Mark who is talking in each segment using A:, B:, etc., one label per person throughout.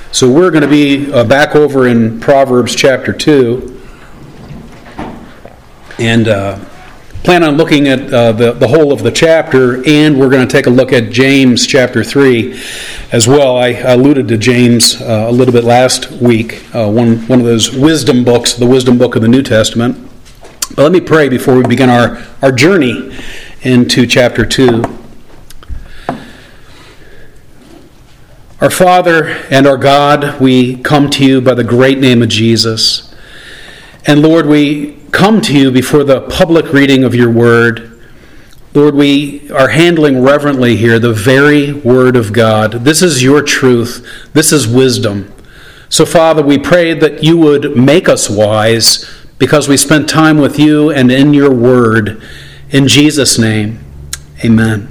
A: So we're going to be back over in Proverbs chapter 2 and plan on looking at the whole of the chapter, and we're going to take a look at James chapter 3 as well. I alluded to James a little bit last week, one of those wisdom books, the wisdom book of the New Testament. But let me pray before we begin our journey into chapter 2. Our Father and our God, we come to you by the great name of Jesus. And Lord, we come to you before the public reading of your word. Lord, we are handling reverently here the very word of God. This is your truth. This is wisdom. So Father, we pray that you would make us wise because we spent time with you and in your word. In Jesus' name, amen.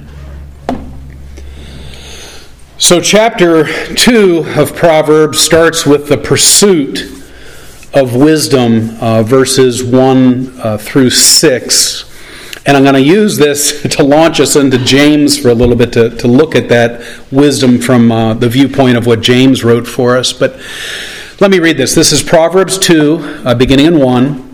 A: So chapter 2 of Proverbs starts with the pursuit of wisdom, verses 1 through 6. And I'm going to use this to launch us into James for a little bit to look at that wisdom from the viewpoint of what James wrote for us. But let me read this. This is Proverbs 2, beginning in 1.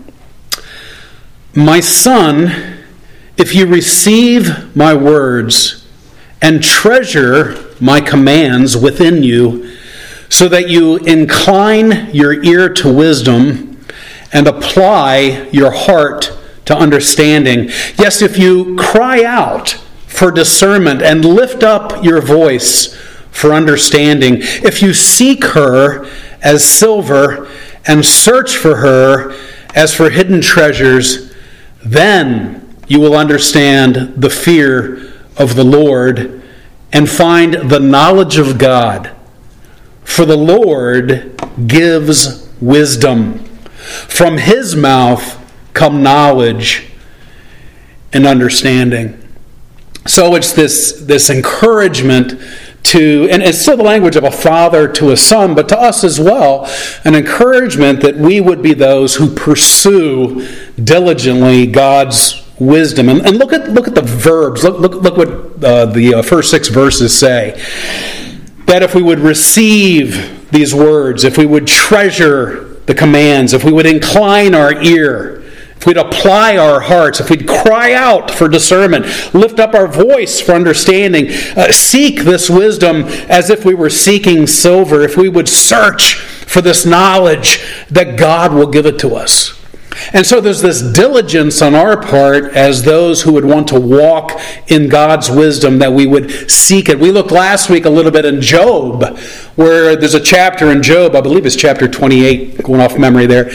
A: My son, if you receive my words and treasure my commands within you, so that you incline your ear to wisdom and apply your heart to understanding. Yes, if you cry out for discernment and lift up your voice for understanding, if you seek her as silver and search for her as for hidden treasures, then you will understand the fear of the Lord and find the knowledge of God. For the Lord gives wisdom. From his mouth come knowledge and understanding. So it's this encouragement to, and it's still the language of a father to a son, but to us as well, an encouragement that we would be those who pursue diligently God's wisdom. And look at the verbs. Look what the first 6 verses say. That if we would receive these words, if we would treasure the commands, if we would incline our ear, if we'd apply our hearts, if we'd cry out for discernment, lift up our voice for understanding, seek this wisdom as if we were seeking silver, if we would search for this knowledge, that God will give it to us. And so there's this diligence on our part as those who would want to walk in God's wisdom, that we would seek it. We looked last week a little bit in Job, where there's a chapter in Job, I believe it's chapter 28, going off memory there,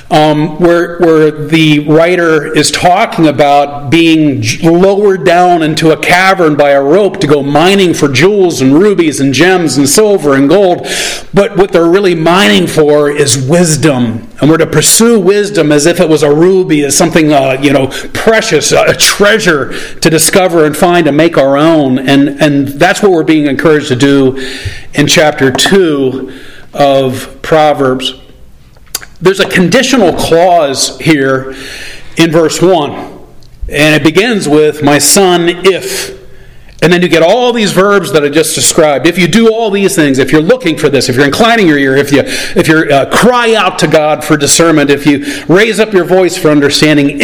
A: where the writer is talking about being lowered down into a cavern by a rope to go mining for jewels and rubies and gems and silver and gold. But what they're really mining for is wisdom. And we're to pursue wisdom as if it was a ruby, as something precious, a treasure to discover and find and make our own. And that's what we're being encouraged to do in chapter 2 of Proverbs. There's a conditional clause here in verse 1. And it begins with, my son, if. And then you get all these verbs that I just described. If you do all these things, if you're looking for this, if you're inclining your ear, if you cry out to God for discernment, if you raise up your voice for understanding,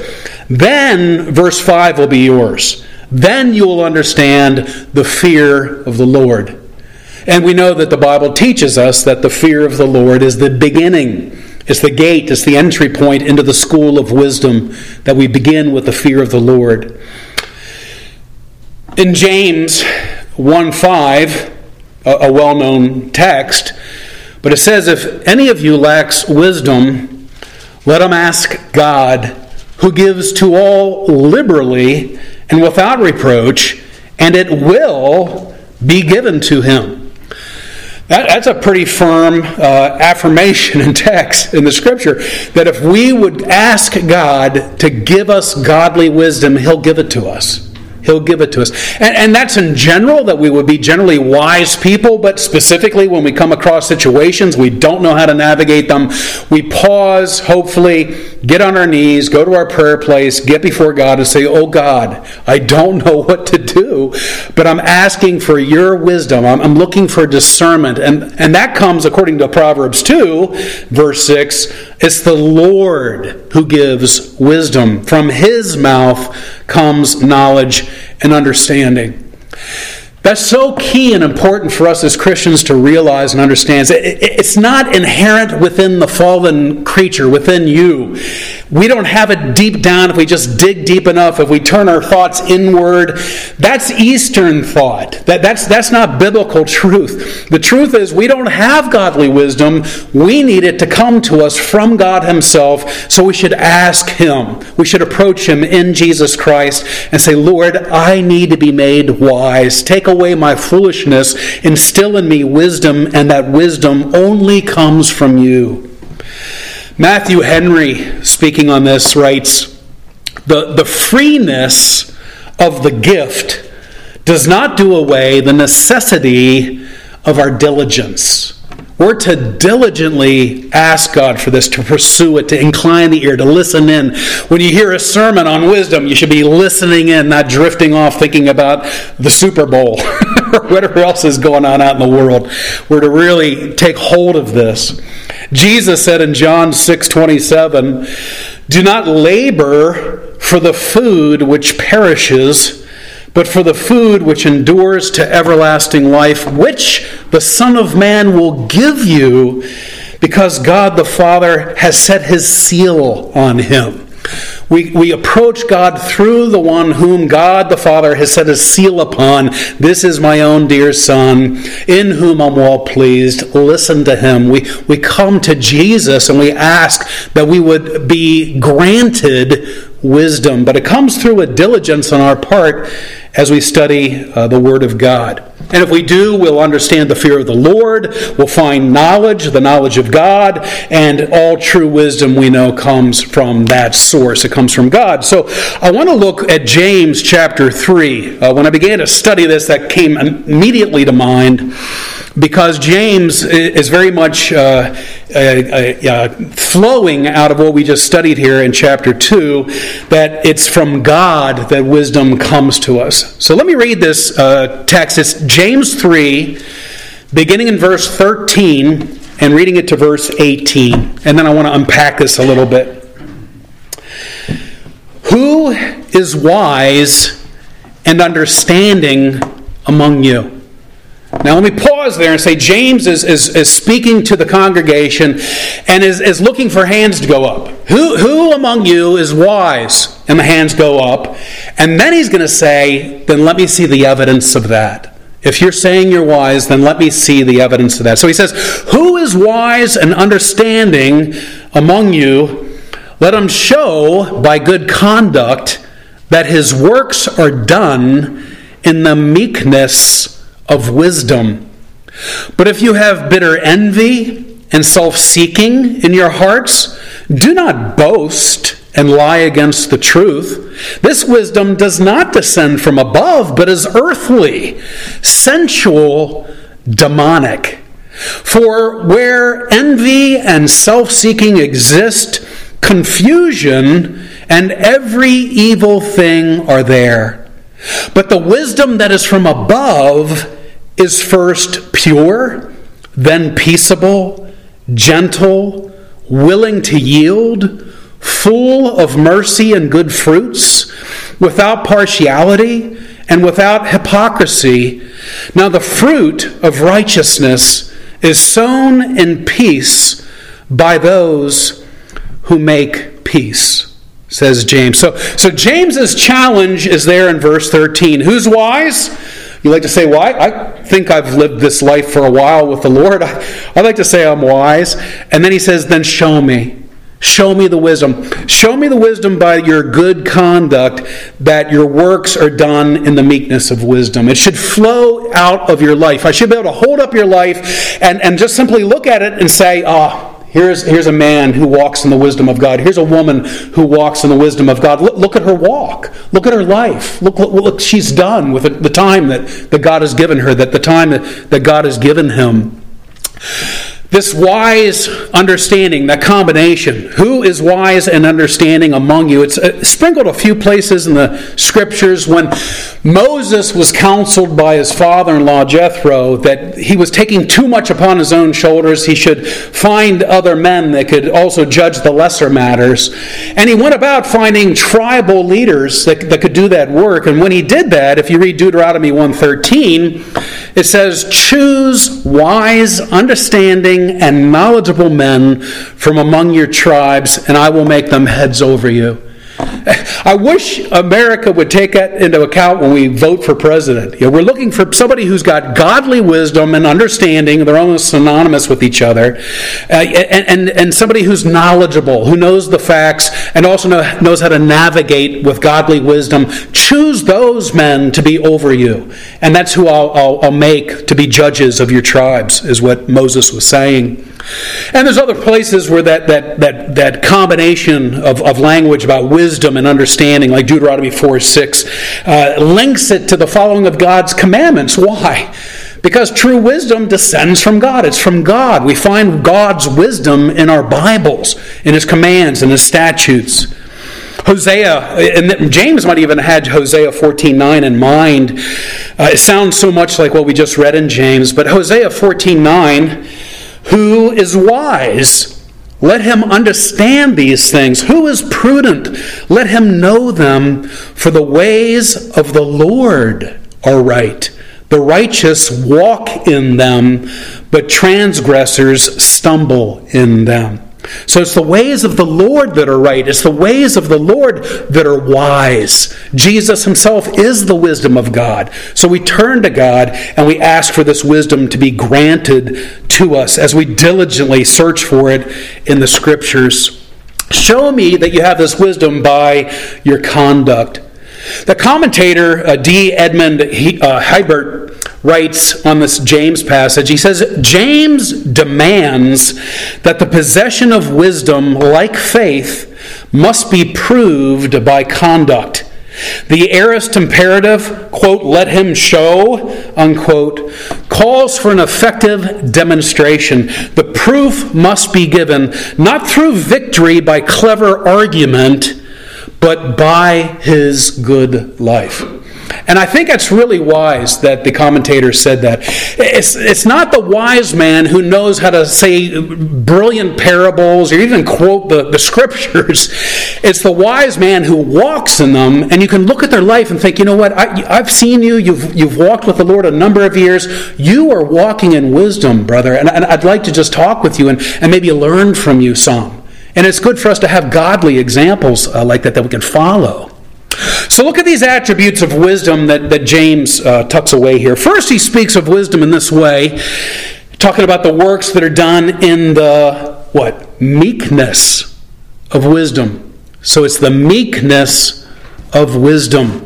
A: then verse 5 will be yours. Then you will understand the fear of the Lord. And we know that the Bible teaches us that the fear of the Lord is the beginning. It's the gate, it's the entry point into the school of wisdom, that we begin with the fear of the Lord. In James 1:5, a well-known text, but it says, if any of you lacks wisdom, let him ask God, who gives to all liberally and without reproach, and it will be given to him. That's a pretty firm affirmation in text in the Scripture, that if we would ask God to give us godly wisdom, he'll give it to us. He'll give it to us. And that's in general, that we would be generally wise people, but specifically when we come across situations we don't know how to navigate them, we pause, hopefully, get on our knees, go to our prayer place, get before God and say, oh God, I don't know what to do, but I'm asking for your wisdom. I'm looking for discernment. And that comes, according to Proverbs 2, verse 6, it's the Lord who gives wisdom. From His mouth comes knowledge and understanding. That's so key and important for us as Christians to realize and understand. It's not inherent within the fallen creature, within you. We don't have it deep down if we just dig deep enough, if we turn our thoughts inward. That's Eastern thought. That's not biblical truth. The truth is we don't have godly wisdom. We need it to come to us from God Himself, so we should ask Him. We should approach Him in Jesus Christ and say, Lord, I need to be made wise. Take away my foolishness, instill in me wisdom, and that wisdom only comes from you. Matthew Henry, speaking on this, writes, the freeness of the gift does not do away the necessity of our diligence. We're to diligently ask God for this, to pursue it, to incline the ear, to listen in. When you hear a sermon on wisdom, you should be listening in, not drifting off thinking about the Super Bowl or whatever else is going on out in the world. We're to really take hold of this. Jesus said in John 6:27, do not labor for the food which perishes, but for the food which endures to everlasting life, which the Son of Man will give you, because God the Father has set His seal on Him. We approach God through the one whom God the Father has set His seal upon. This is my own dear Son, in whom I'm well pleased. Listen to Him. We come to Jesus and we ask that we would be granted wisdom. But it comes through a diligence on our part as we study the Word of God. And if we do, we'll understand the fear of the Lord, we'll find knowledge, the knowledge of God, and all true wisdom we know comes from that source. It comes from God. So I want to look at James chapter 3. When I began to study this, that came immediately to mind, because James is very much flowing out of what we just studied here in chapter 2, that it's from God that wisdom comes to us. So let me read this text. It's James 3, beginning in verse 13 and reading it to verse 18. And then I want to unpack this a little bit. Who is wise and understanding among you? Now let me pause there and say James is speaking to the congregation and is looking for hands to go up. Who among you is wise? And the hands go up. And then he's going to say, then let me see the evidence of that. If you're saying you're wise, then let me see the evidence of that. So he says, who is wise and understanding among you? Let him show by good conduct that his works are done in the meekness of wisdom. But if you have bitter envy and self-seeking in your hearts, do not boast and lie against the truth. This wisdom does not descend from above, but is earthly, sensual, demonic. For where envy and self-seeking exist, confusion and every evil thing are there. But the wisdom that is from above is first pure, then peaceable, gentle, willing to yield, full of mercy and good fruits, without partiality and without hypocrisy. Now the fruit of righteousness is sown in peace by those who make peace, says James. So James's challenge is there in verse 13. Who's wise? You like to say, why? I think I've lived this life for a while with the Lord. I like to say I'm wise. And then he says, then show me. Show me the wisdom. Show me the wisdom by your good conduct, that your works are done in the meekness of wisdom. It should flow out of your life. I should be able to hold up your life and just simply look at it and say, Here's a man who walks in the wisdom of God. Here's a woman who walks in the wisdom of God. Look at her walk. Look at her life. Look what she's done with the time that God has given her, the time that God has given him. This wise understanding, that combination. Who is wise and understanding among you? It's sprinkled a few places in the Scriptures. When Moses was counseled by his father-in-law Jethro that he was taking too much upon his own shoulders, he should find other men that could also judge the lesser matters. And he went about finding tribal leaders that could do that work. And when he did that, if you read Deuteronomy 1:13, it says, "Choose wise, understanding, and knowledgeable men from among your tribes, and I will make them heads over you." I wish America would take that into account when we vote for president. We're looking for somebody who's got godly wisdom and understanding. They're almost synonymous with each other. And somebody who's knowledgeable, who knows the facts, and also knows how to navigate with godly wisdom. Choose those men to be over you. And that's who I'll make to be judges of your tribes, is what Moses was saying. And there's other places where that combination of language about wisdom and understanding, like Deuteronomy 4:6, links it to the following of God's commandments. Why? Because true wisdom descends from God. It's from God. We find God's wisdom in our Bibles, in His commands, and His statutes. Hosea, and James might even have had Hosea 14:9 in mind. It sounds so much like what we just read in James, but Hosea 14:9, "Who is wise? Let him understand these things. Who is prudent? Let him know them. For the ways of the Lord are right. The righteous walk in them, but transgressors stumble in them." So it's the ways of the Lord that are right. It's the ways of the Lord that are wise. Jesus himself is the wisdom of God. So we turn to God and we ask for this wisdom to be granted to us as we diligently search for it in the Scriptures. Show me that you have this wisdom by your conduct. The commentator D. Edmund Hiebert writes on this James passage, he says, "James demands that the possession of wisdom, like faith, must be proved by conduct. The aorist imperative, quote, 'let him show,' unquote, calls for an effective demonstration. The proof must be given not through victory by clever argument, but by his good life." And I think it's really wise that the commentator said that. It's not the wise man who knows how to say brilliant parables or even quote the Scriptures. It's the wise man who walks in them, and you can look at their life and think, you know what, I've seen you, you've walked with the Lord a number of years. You are walking in wisdom, brother, and I'd like to just talk with you and maybe learn from you some. And it's good for us to have godly examples like that we can follow. So look at these attributes of wisdom that James tucks away here. First, he speaks of wisdom in this way, talking about the works that are done in the, meekness of wisdom. So it's the meekness of wisdom.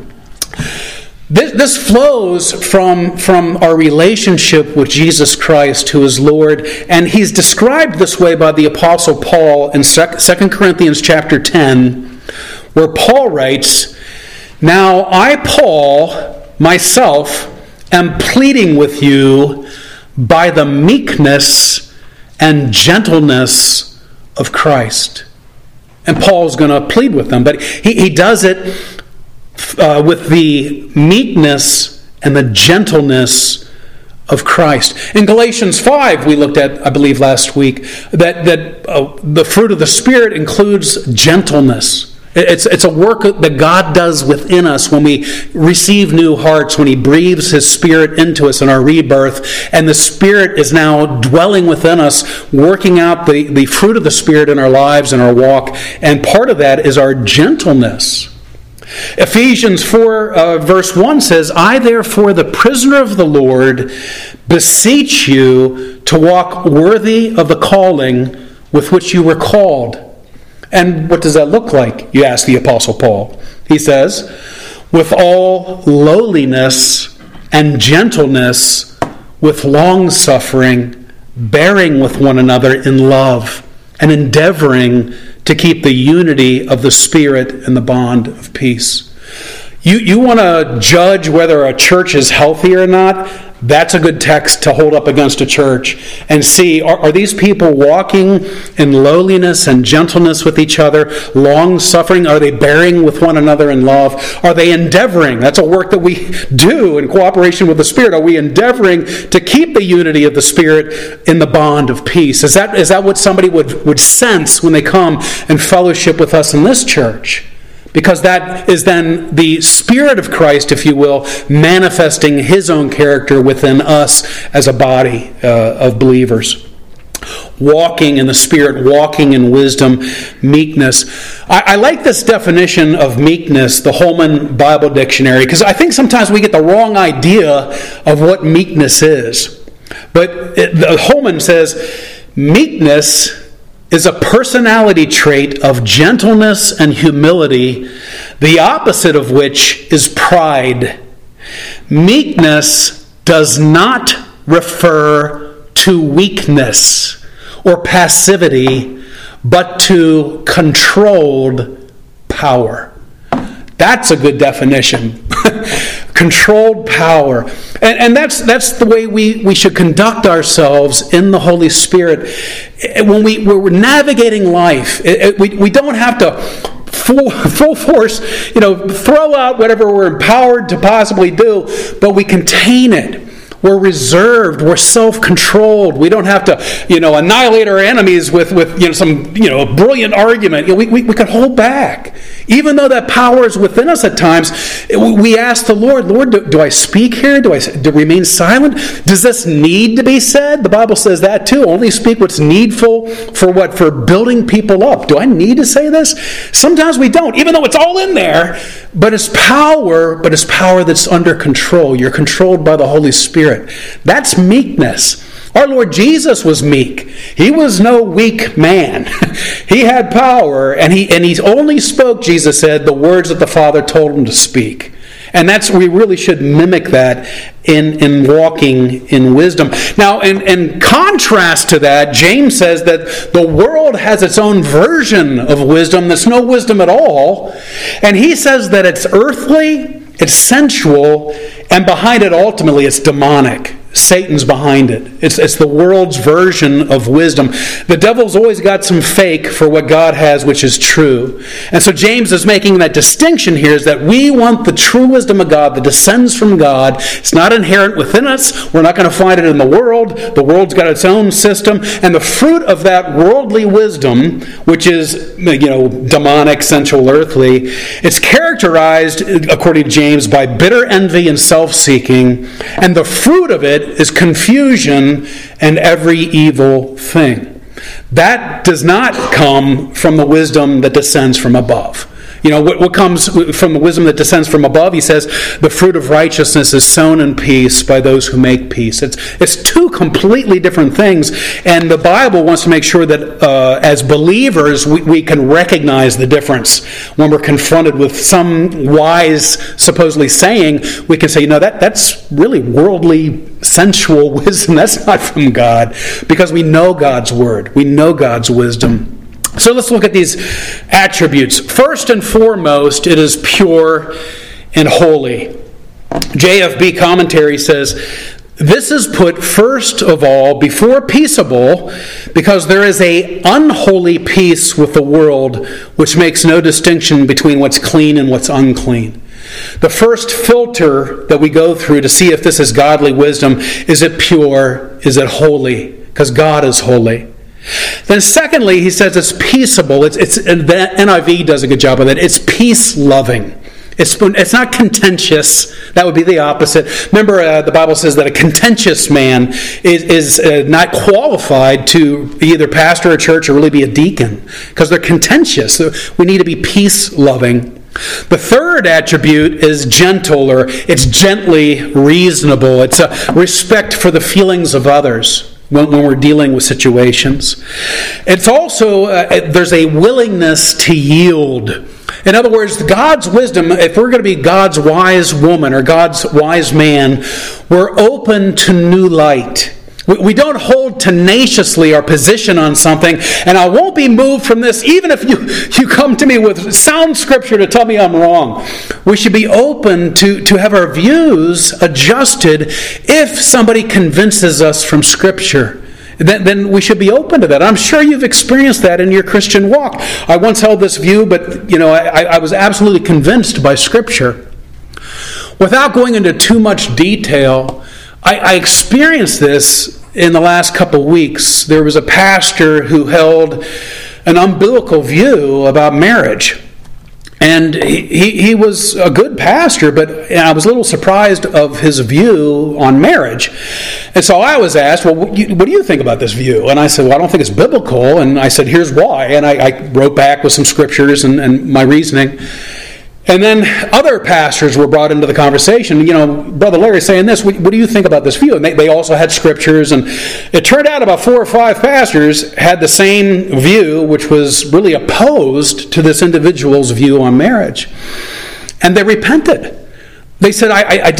A: This flows from our relationship with Jesus Christ, who is Lord, and he's described this way by the Apostle Paul in 2 Corinthians chapter 10, where Paul writes, "Now I, Paul, myself, am pleading with you by the meekness and gentleness of Christ." And Paul's going to plead with them, but he does it with the meekness and the gentleness of Christ. In Galatians 5, we looked at, I believe last week, that the fruit of the Spirit includes gentleness. It's a work that God does within us when we receive new hearts, when He breathes His Spirit into us in our rebirth, and the Spirit is now dwelling within us, working out the fruit of the Spirit in our lives and our walk, and part of that is our gentleness. Ephesians 4 verse 1 says, "I therefore, the prisoner of the Lord, beseech you to walk worthy of the calling with which you were called." And what does that look like, you ask the Apostle Paul? He says, "with all lowliness and gentleness, with long-suffering, bearing with one another in love." and endeavoring to keep the unity of the Spirit and the bond of peace. You want to judge whether a church is healthy or not? That's a good text to hold up against a church and see, are these people walking in lowliness and gentleness with each other, long-suffering? Are they bearing with one another in love? Are they endeavoring? That's a work that we do in cooperation with the Spirit. Are we endeavoring to keep the unity of the Spirit in the bond of peace? Is that what somebody would sense when they come and fellowship with us in this church? Because that is then the Spirit of Christ, if you will, manifesting His own character within us as a body of believers. Walking in the Spirit, walking in wisdom, meekness. I like this definition of meekness, the Holman Bible Dictionary, because I think sometimes we get the wrong idea of what meekness is. But Holman says, meekness is a personality trait of gentleness and humility, the opposite of which is pride. Meekness does not refer to weakness or passivity, but to controlled power. That's a good definition. Controlled power. And that's the way we should conduct ourselves in the Holy Spirit. When we're navigating life, we don't have to full force, throw out whatever we're empowered to possibly do, but we contain it. We're reserved. We're self-controlled. We don't have to, annihilate our enemies with some, brilliant argument. We can hold back. Even though that power is within us at times, we ask the Lord, do I speak here? Do I remain silent? Does this need to be said? The Bible says that too. Only speak what's needful for what? For building people up. Do I need to say this? Sometimes we don't, even though it's all in there. But it's power that's under control. You're controlled by the Holy Spirit. That's meekness. Our Lord Jesus was meek. He was no weak man. He had power, and he only spoke, Jesus said, the words that the Father told him to speak. And we really should mimic that in walking in wisdom. Now, in contrast to that, James says that the world has its own version of wisdom that's no wisdom at all. And he says that it's earthly, it's sensual, and behind it ultimately it's demonic. Satan's behind it. It's the world's version of wisdom. The devil's always got some fake for what God has, which is true. And so James is making that distinction here, is that we want the true wisdom of God that descends from God. It's not inherent within us. We're not going to find it in the world. The world's got its own system. And the fruit of that worldly wisdom, which is, demonic, sensual, earthly, it's characterized, according to James, by bitter envy and self-seeking. And the fruit of it is confusion and every evil thing. That does not come from the wisdom that descends from above. What comes from the wisdom that descends from above? He says, the fruit of righteousness is sown in peace by those who make peace. It's two completely different things, and the Bible wants to make sure that as believers we can recognize the difference. When we're confronted with some wise, supposedly saying, we can say, that's really worldly, sensual wisdom. That's not from God, because we know God's word. We know God's wisdom. So let's look at these attributes. First and foremost, it is pure and holy. JFB commentary says, this is put first of all before peaceable, because there is an unholy peace with the world, which makes no distinction between what's clean and what's unclean. The first filter that we go through to see if this is godly wisdom, is it pure? Is it holy? Because God is holy. Then secondly, he says it's peaceable. The NIV does a good job of it. It's peace-loving. It's not contentious. That would be the opposite. Remember, the Bible says that a contentious man is not qualified to be either pastor a church or really be a deacon, because they're contentious. So we need to be peace-loving. The third attribute is gentle, or it's gently reasonable. It's a respect for the feelings of others when we're dealing with situations. It's also, there's a willingness to yield. In other words, God's wisdom, if we're going to be God's wise woman or God's wise man, we're open to new light. We don't hold tenaciously our position on something, and I won't be moved from this even if you come to me with sound scripture to tell me I'm wrong. We should be open to have our views adjusted if somebody convinces us from Scripture. Then we should be open to that. I'm sure you've experienced that in your Christian walk. I once held this view, but I was absolutely convinced by Scripture. Without going into too much detail, I experienced this in the last couple weeks. There was a pastor who held an umbilical view about marriage. And he was a good pastor, but I was a little surprised of his view on marriage. And so I was asked, well, what do you think about this view? And I said, well, I don't think it's biblical. And I said, here's why. And I wrote back with some scriptures and my reasoning. And then other pastors were brought into the conversation. Brother Larry's saying this. What do you think about this view? And they also had scriptures. And it turned out about 4 or 5 pastors had the same view, which was really opposed to this individual's view on marriage. And they repented. They said,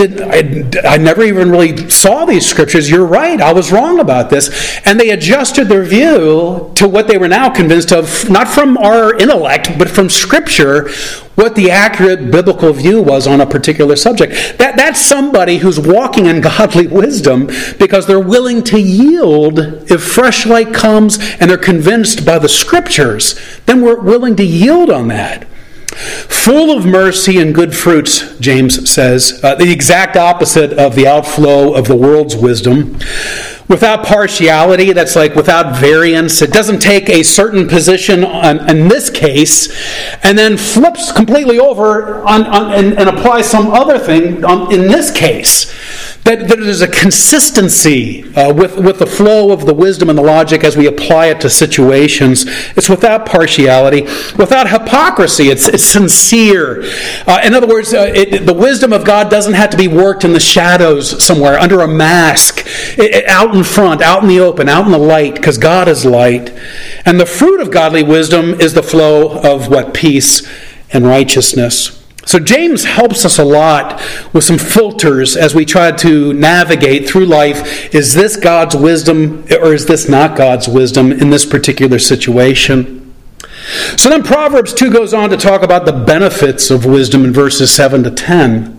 A: I never even really saw these scriptures. You're right. I was wrong about this. And they adjusted their view to what they were now convinced of, not from our intellect, but from Scripture, what the accurate biblical view was on a particular subject. That's somebody who's walking in godly wisdom because they're willing to yield if fresh light comes and they're convinced by the Scriptures. Then we're willing to yield on that. Full of mercy and good fruits, James says, the exact opposite of the outflow of the world's wisdom. Without partiality, that's like without variance. It doesn't take a certain position in this case and then flips completely over and applies some other thing in this case. That there's a consistency with the flow of the wisdom and the logic as we apply it to situations. It's without partiality, without hypocrisy. It's sincere. In other words, the wisdom of God doesn't have to be worked in the shadows somewhere, under a mask, out in front, out in the open, out in the light, because God is light. And the fruit of godly wisdom is the flow of what? Peace and righteousness. So James helps us a lot with some filters as we try to navigate through life. Is this God's wisdom or is this not God's wisdom in this particular situation? So then Proverbs 2 goes on to talk about the benefits of wisdom in verses 7 to 10.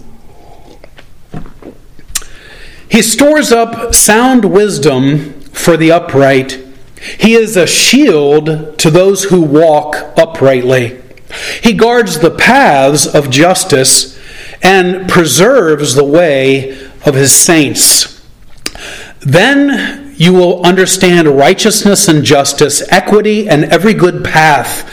A: He stores up sound wisdom for the upright. He is a shield to those who walk uprightly. He guards the paths of justice and preserves the way of his saints. Then you will understand righteousness and justice, equity, and every good path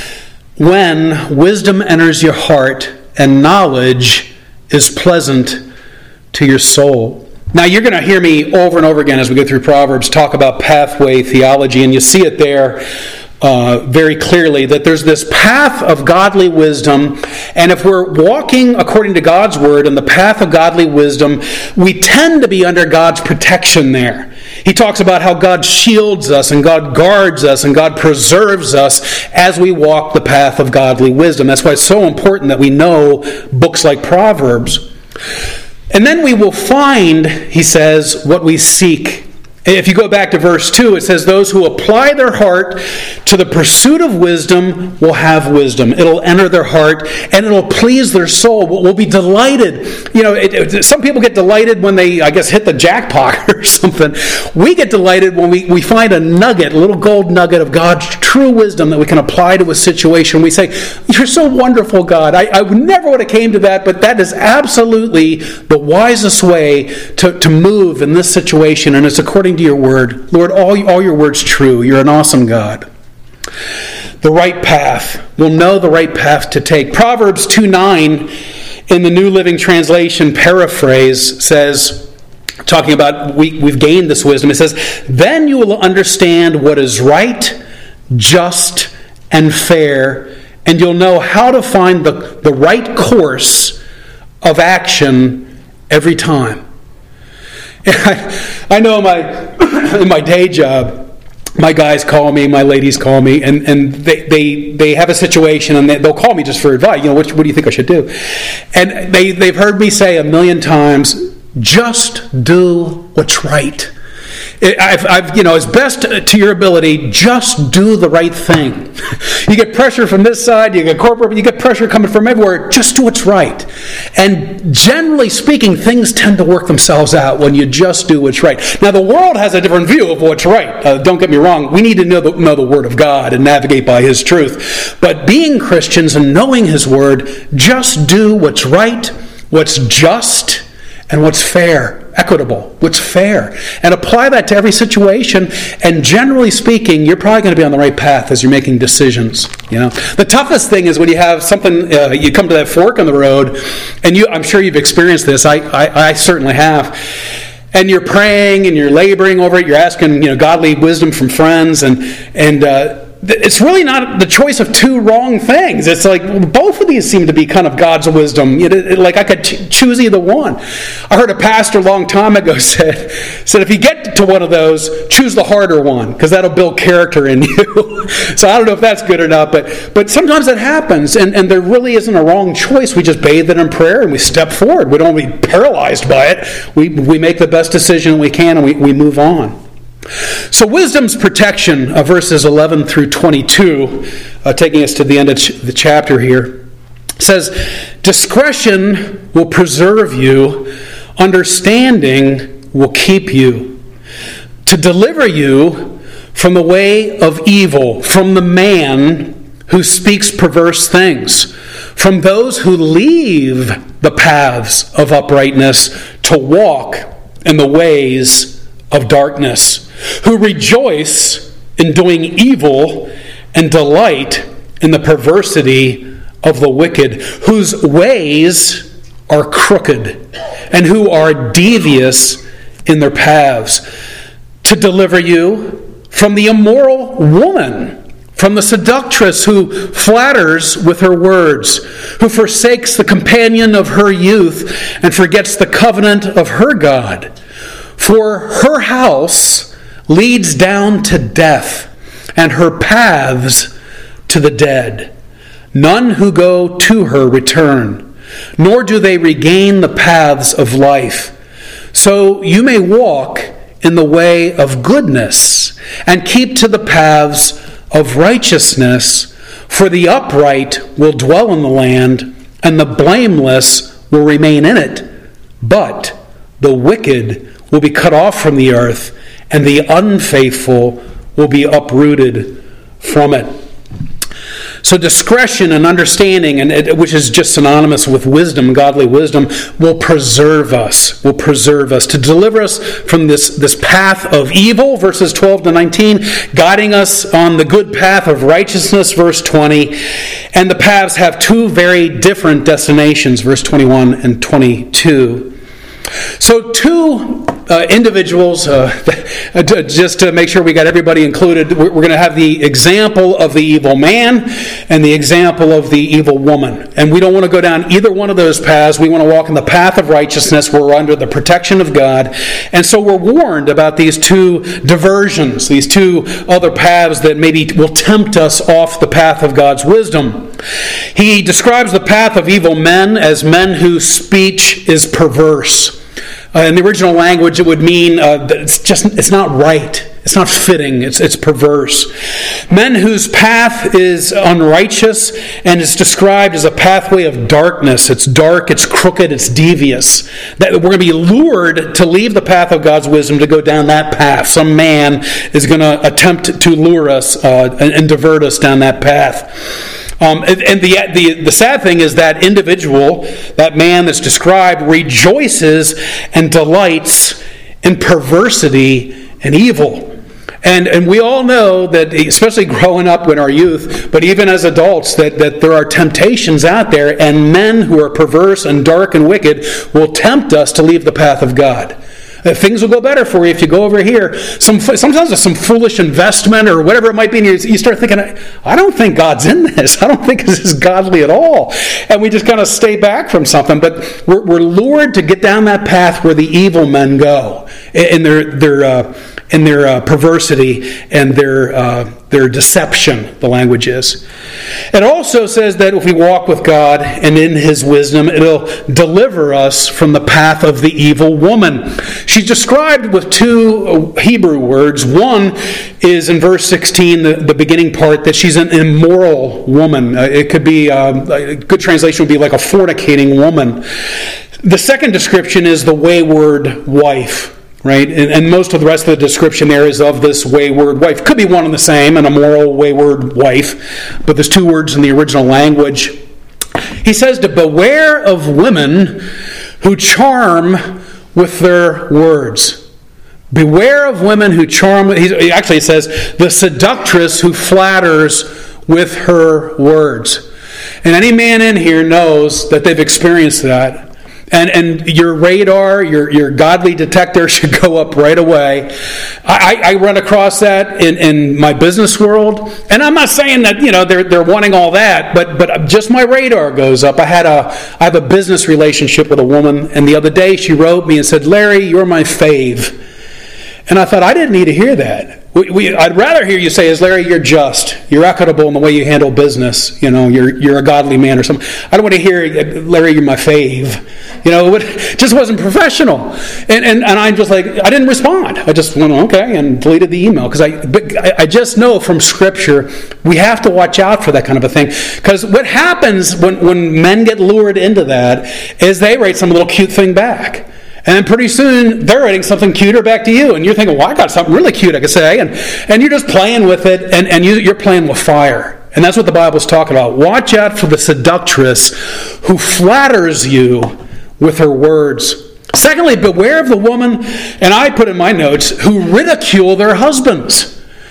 A: when wisdom enters your heart and knowledge is pleasant to your soul. Now, you're going to hear me over and over again as we go through Proverbs talk about pathway theology, and you see it there very clearly, that there's this path of godly wisdom, and if we're walking according to God's word and the path of godly wisdom, we tend to be under God's protection there. He talks about how God shields us and God guards us and God preserves us as we walk the path of godly wisdom. That's why it's so important that we know books like Proverbs. And then we will find, he says, what we seek. If you go back to verse 2, it says, those who apply their heart to the pursuit of wisdom will have wisdom. It'll enter their heart and it'll please their soul. We'll be delighted. Some people get delighted when they, hit the jackpot or something. We get delighted when we find a nugget, a little gold nugget of God's true wisdom that we can apply to a situation. We say, you're so wonderful, God. I never would have came to that, but that is absolutely the wisest way to move in this situation, and it's according to your word. Lord, all your word's true. You're an awesome God. The right path. We'll know the right path to take. Proverbs 2:9 in the New Living Translation paraphrase says, talking about we've gained this wisdom, it says, then you will understand what is right, just, and fair, and you'll know how to find the right course of action every time. I know in my day job, my guys call me, my ladies call me, and they have a situation, and they'll call me just for advice. What do you think I should do? And they've heard me say 1,000,000 times, just do what's right. as best to your ability, just do the right thing. You get pressure from this side, you get corporate, you get pressure coming from everywhere. Just do what's right. And generally speaking, things tend to work themselves out when you just do what's right. Now, the world has a different view of what's right. Don't get me wrong. We need to know the Word of God and navigate by His truth. But being Christians and knowing His Word, just do what's right, what's just, and what's fair, equitable, what's fair. And apply that to every situation. And generally speaking, you're probably going to be on the right path as you're making decisions. The toughest thing is when you have something, you come to that fork in the road, and I'm sure you've experienced this. I certainly have. And you're praying and you're laboring over it. You're asking, godly wisdom from friends, and it's really not the choice of two wrong things. It's like both of these seem to be kind of God's wisdom. Like I could choose either one. I heard a pastor a long time ago said if you get to one of those, choose the harder one, because that'll build character in you. So I don't know if that's good or not, but sometimes that happens, and there really isn't a wrong choice. We just bathe it in prayer and we step forward. We don't be paralyzed by it. We make the best decision we can, and we move on. So wisdom's protection, verses 11 through 22, taking us to the end of the chapter here, says, discretion will preserve you, understanding will keep you, to deliver you from the way of evil, from the man who speaks perverse things, from those who leave the paths of uprightness to walk in the ways of darkness, who rejoice in doing evil and delight in the perversity of the wicked, whose ways are crooked and who are devious in their paths, to deliver you from the immoral woman, from the seductress who flatters with her words, who forsakes the companion of her youth and forgets the covenant of her God. For her house leads down to death, and her paths to the dead. None who go to her return, nor do they regain the paths of life. So you may walk in the way of goodness, and keep to the paths of righteousness, for the upright will dwell in the land, and the blameless will remain in it. But the wicked will be cut off from the earth, and the unfaithful will be uprooted from it. So discretion and understanding, which is just synonymous with wisdom, godly wisdom, will preserve us, to deliver us from this path of evil, verses 12 to 19, guiding us on the good path of righteousness, verse 20. And the paths have two very different destinations, verse 21 and 22. So two individuals, just to make sure we got everybody included, we're going to have the example of the evil man and the example of the evil woman. And we don't want to go down either one of those paths. We want to walk in the path of righteousness where we're under the protection of God. And so we're warned about these two diversions, these two other paths that maybe will tempt us off the path of God's wisdom. He describes the path of evil men as men whose speech is perverse. In the original language, it would mean that it's not right. It's not fitting. It's perverse. Men whose path is unrighteous and is described as a pathway of darkness. It's dark, it's crooked, it's devious. That we're going to be lured to leave the path of God's wisdom to go down that path. Some man is going to attempt to lure us and divert us down that path. And the sad thing is that individual, that man that's described, rejoices and delights in perversity and evil. And we all know that, especially growing up in our youth, but even as adults, that there are temptations out there, and men who are perverse and dark and wicked will tempt us to leave the path of God. Things will go better for you if you go over here. Sometimes it's some foolish investment or whatever it might be, and you start thinking, I don't think God's in this. I don't think this is godly at all. And we just kind of stay back from something. But we're lured to get down that path where the evil men go. And in their perversity and their deception, the language is. It also says that if we walk with God and in His wisdom, it'll deliver us from the path of the evil woman. She's described with two Hebrew words. One is in verse 16, the beginning part, that she's an immoral woman. It could be, a good translation would be like a fornicating woman. The second description is the wayward wife. Right? And most of the rest of the description there is of this wayward wife. Could be one and the same, an immoral, wayward wife. But there's two words in the original language. He says to beware of women who charm with their words. Beware of women who charm. Actually, it says the seductress who flatters with her words. And any man in here knows that they've experienced that. And your radar, your godly detector should go up right away. I run across that in my business world, and I'm not saying that they're wanting all that, but just my radar goes up. I have a business relationship with a woman, and the other day she wrote me and said, "Larry, you're my fave," and I thought I didn't need to hear that. I'd rather hear you say, "Is Larry, you're just, you're equitable in the way you handle business. You're a godly man," or something. I don't want to hear, "Larry, you're my fave." It just wasn't professional, and I'm just like, I didn't respond. I just went okay and deleted the email because I just know from Scripture we have to watch out for that kind of a thing, because what happens when men get lured into that is they write some little cute thing back. And then pretty soon, they're writing something cuter back to you. And you're thinking, well, I got something really cute I could say. And you're just playing with it, and you're playing with fire. And that's what the Bible's talking about. Watch out for the seductress who flatters you with her words. Secondly, beware of the woman, and I put in my notes, who ridicule their husbands.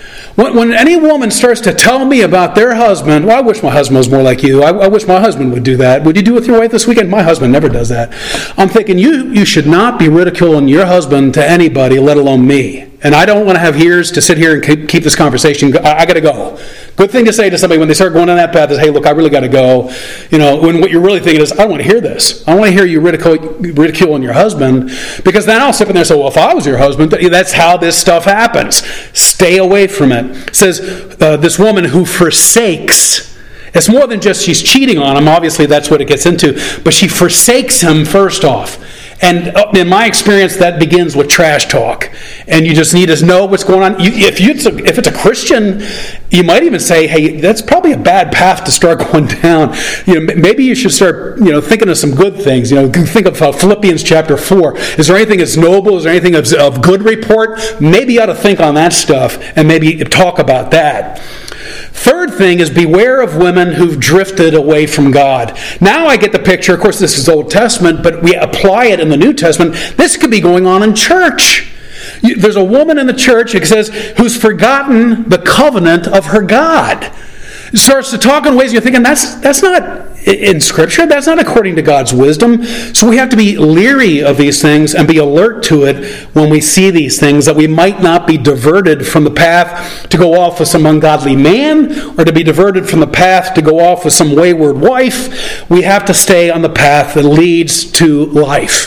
A: When any woman starts to tell me about their husband, well, I wish my husband was more like you. I wish my husband would do that. Would you do it with your wife this weekend? My husband never does that. I'm thinking, you should not be ridiculing your husband to anybody, let alone me. And I don't want to have ears to sit here and keep this conversation. I got to go. Good thing to say to somebody when they start going down that path is, "Hey, look, I really got to go." When what you're really thinking is, "I don't want to hear this. I don't want to hear you ridiculing your husband," because then I'll sit in there and say, "Well, if I was your husband," that's how this stuff happens. Stay away from it. It says this woman who forsakes. It's more than just she's cheating on him. Obviously, that's what it gets into. But she forsakes him first off. And in my experience, that begins with trash talk. And you just need to know what's going on. If it's a Christian, you might even say, "Hey, that's probably a bad path to start going down. Maybe you should start, thinking of some good things. Think of Philippians chapter 4. Is there anything that's noble? Is there anything of good report? Maybe you ought to think on that stuff and maybe talk about that." Third thing is beware of women who've drifted away from God. Now I get the picture. Of course, this is Old Testament, but we apply it in the New Testament. This could be going on in church. There's a woman in the church, it says, who's forgotten the covenant of her God. Starts to talk in ways you're thinking, that's not in Scripture. That's not according to God's wisdom. So we have to be leery of these things and be alert to it when we see these things, that we might not be diverted from the path to go off with some ungodly man, or to be diverted from the path to go off with some wayward wife. We have to stay on the path that leads to life.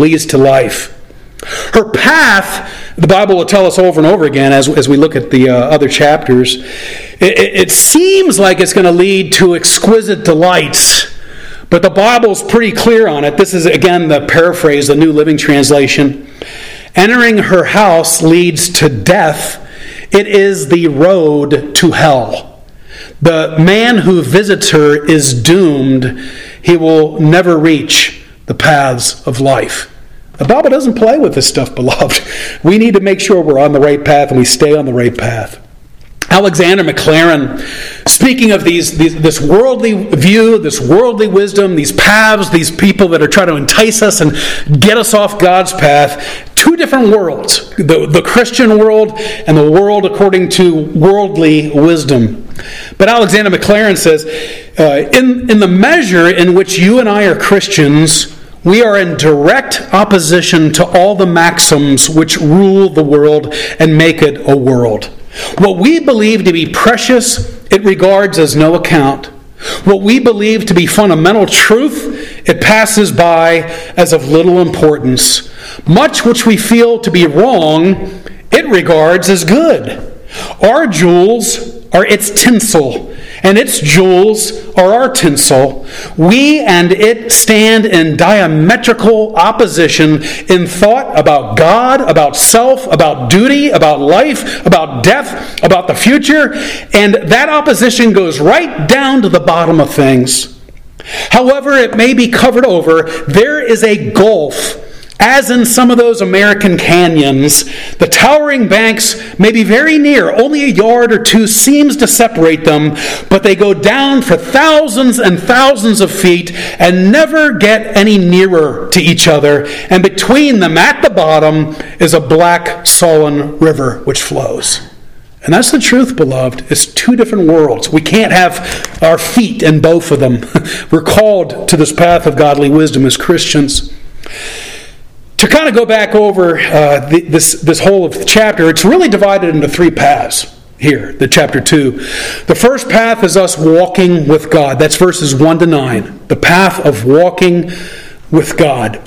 A: Her path, the Bible will tell us over and over again as we look at the other chapters, it seems like it's going to lead to exquisite delights, but the Bible's pretty clear on it. This is, again, the paraphrase, the New Living Translation. Entering her house leads to death. It is the road to hell. The man who visits her is doomed. He will never reach the paths of life. The Bible doesn't play with this stuff, beloved. We need to make sure we're on the right path and we stay on the right path. Alexander Maclaren, speaking of this worldly view, this worldly wisdom, these paths, these people that are trying to entice us and get us off God's path, two different worlds, the Christian world and the world according to worldly wisdom. But Alexander Maclaren says, in the measure in which you and I are Christians, we are in direct opposition to all the maxims which rule the world and make it a world. What we believe to be precious, it regards as no account. What we believe to be fundamental truth, it passes by as of little importance. Much which we feel to be wrong, it regards as good. Our jewels are its tinsel, and its jewels are our tinsel. We and it stand in diametrical opposition in thought about God, about self, about duty, about life, about death, about the future, and that opposition goes right down to the bottom of things. However it may be covered over, there is a gulf. As in some of those American canyons, the towering banks may be very near. Only a yard or two seems to separate them, but they go down for thousands and thousands of feet and never get any nearer to each other. And between them at the bottom is a black, sullen river which flows. And that's the truth, beloved. It's two different worlds. We can't have our feet in both of them. We're called to this path of godly wisdom as Christians. To kind of go back over this whole of the chapter, it's really divided into three paths here, the chapter 2. The first path is us walking with God. That's verses 1 to 9. The path of walking with God.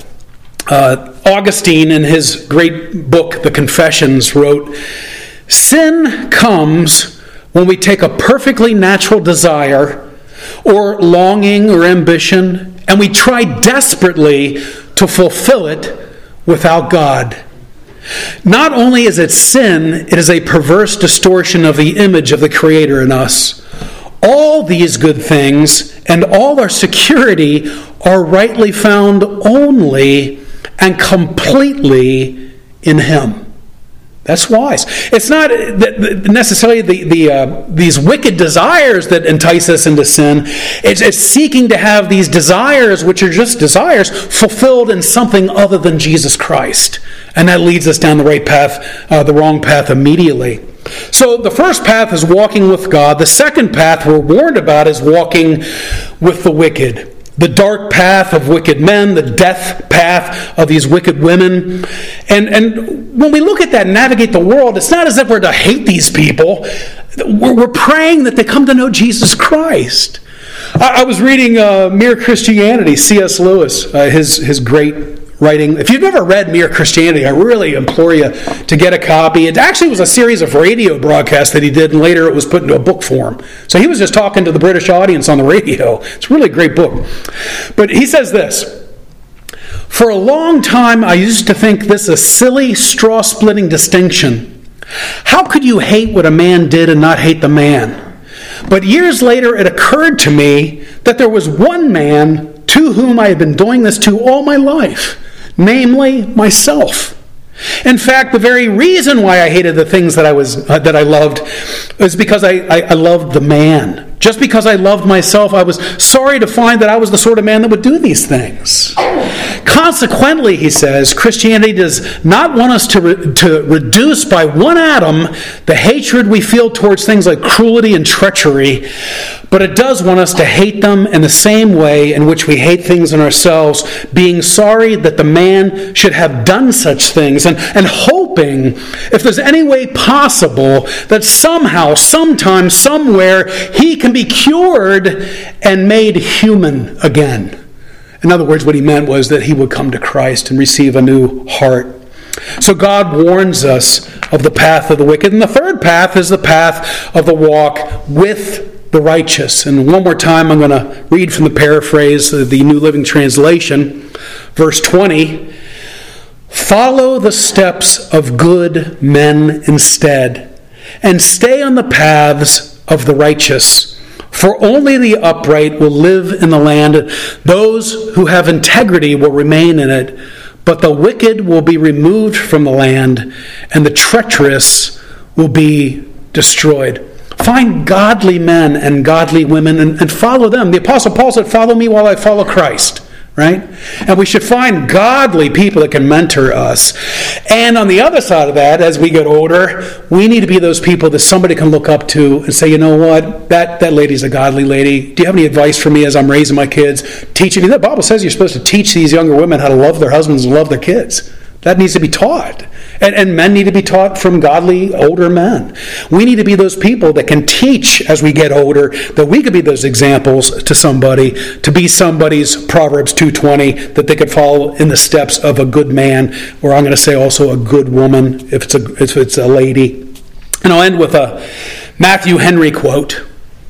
A: Augustine, in his great book, The Confessions, wrote, "Sin comes when we take a perfectly natural desire or longing or ambition, and we try desperately to fulfill it without God. Not only is it sin, it is a perverse distortion of the image of the Creator in us. All these good things and all our security are rightly found only and completely in Him." That's wise. It's not necessarily these wicked desires that entice us into sin. It's seeking to have these desires, which are just desires, fulfilled in something other than Jesus Christ. And that leads us down the right path, the wrong path immediately. So the first path is walking with God. The second path we're warned about is walking with the wicked. The dark path of wicked men, the death path of these wicked women. And when we look at that and navigate the world, it's not as if we're to hate these people. We're praying that they come to know Jesus Christ. I was reading Mere Christianity, C.S. Lewis, his great writing. If you've never read Mere Christianity, I really implore you to get a copy. It actually was a series of radio broadcasts that he did, and later it was put into a book form. So he was just talking to the British audience on the radio. It's a really great book. But he says this, "For a long time I used to think this a silly, straw-splitting distinction. How could you hate what a man did and not hate the man? But years later it occurred to me that there was one man to whom I had been doing this to all my life, namely myself. In fact, the very reason why I hated the things that I loved is because I loved the man. Just because I loved myself, I was sorry to find that I was the sort of man that would do these things. Consequently," he says, "Christianity does not want us to reduce by one atom the hatred we feel towards things like cruelty and treachery, but it does want us to hate them in the same way in which we hate things in ourselves, being sorry that the man should have done such things, and hoping, if there's any way possible, that somehow, sometime, somewhere, he can be cured and made human again." In other words, what he meant was that he would come to Christ and receive a new heart. So God warns us of the path of the wicked. And the third path is the path of the walk with the righteous. And one more time, I'm going to read from the paraphrase of the New Living Translation, verse 20. "Follow the steps of good men instead, and stay on the paths of the righteous. For only the upright will live in the land. Those who have integrity will remain in it. But the wicked will be removed from the land, and the treacherous will be destroyed." Find godly men and godly women and follow them. The Apostle Paul said, "Follow me while I follow Christ." Right? And we should find godly people that can mentor us. And on the other side of that, as we get older, we need to be those people that somebody can look up to and say, "You know what? That lady's a godly lady. Do you have any advice for me as I'm raising my kids?" Teaching me. The Bible says you're supposed to teach these younger women how to love their husbands and love their kids. That needs to be taught. And men need to be taught from godly older men. We need to be those people that can teach as we get older, that we could be those examples to somebody, to be somebody's Proverbs 2:20, that they could follow in the steps of a good man, or I'm going to say also a good woman, if it's a lady. And I'll end with a Matthew Henry quote.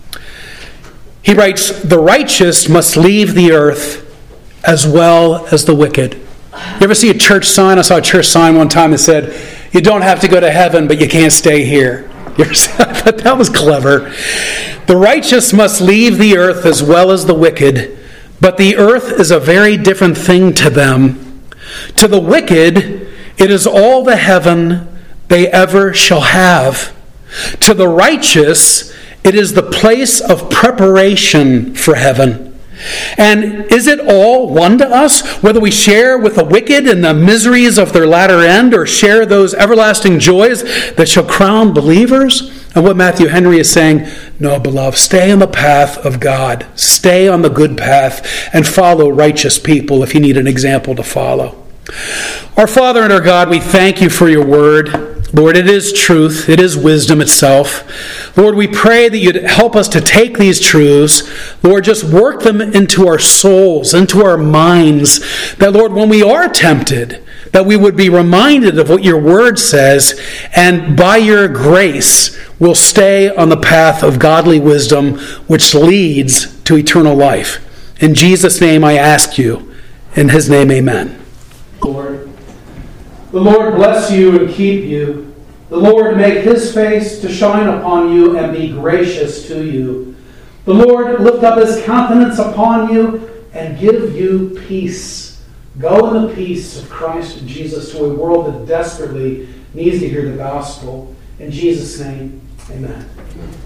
A: He writes, "The righteous must leave the earth as well as the wicked." You ever see a church sign? I saw a church sign one time that said, "You don't have to go to heaven, but you can't stay here." You ever see that? I thought that was clever. The righteous must leave the earth as well as the wicked, but the earth is a very different thing to them. To the wicked, it is all the heaven they ever shall have. To the righteous, it is the place of preparation for heaven. And is it all one to us, whether we share with the wicked in the miseries of their latter end, or share those everlasting joys that shall crown believers? And what Matthew Henry is saying, no, beloved, stay on the path of God. Stay on the good path and follow righteous people if you need an example to follow. Our Father and our God, we thank you for your word. Lord, it is truth. It is wisdom itself. Lord, we pray that you'd help us to take these truths. Lord, just work them into our souls, into our minds. That, Lord, when we are tempted, that we would be reminded of what your word says, and by your grace, we'll stay on the path of godly wisdom, which leads to eternal life. In Jesus' name I ask you. In his name, amen. Lord, the Lord bless you and keep you. The Lord make his face to shine upon you and be gracious to you. The Lord lift up his countenance upon you and give you peace. Go in the peace of Christ and Jesus to a world that desperately needs to hear the gospel. In Jesus' name, amen.